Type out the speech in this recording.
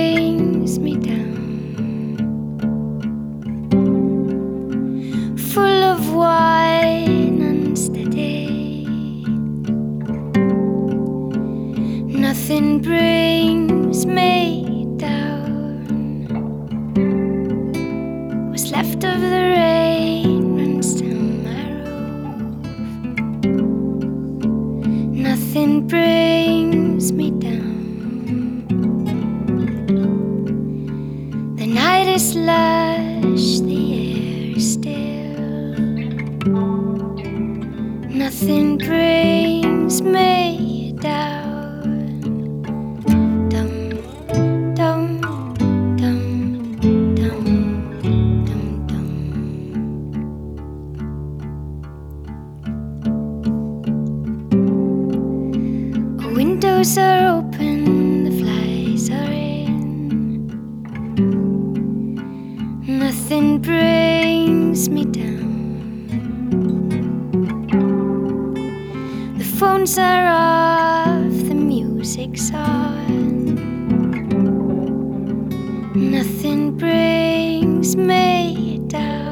brings me down, full of wine unsteady. Nothing brings me down. What's left of the rain runs down my roof. Nothing brings me down. The night is lush, the air is still. Nothing brings me down. Dum, dum, dum, dum, dum, dum. Windows are open, the flies are in. Nothing brings me down. The phones are off, the music's on. Nothing brings me down.